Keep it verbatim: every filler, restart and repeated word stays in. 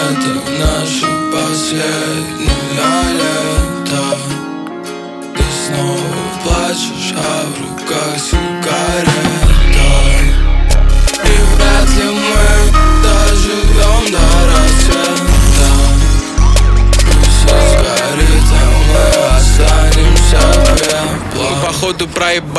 Это наше последнее лето. Ты снова плачешь, а в руках сигарета. И вряд ли мы доживем до рассвета. Пусть сгорит, а мы останемся пеплом. Походу проебал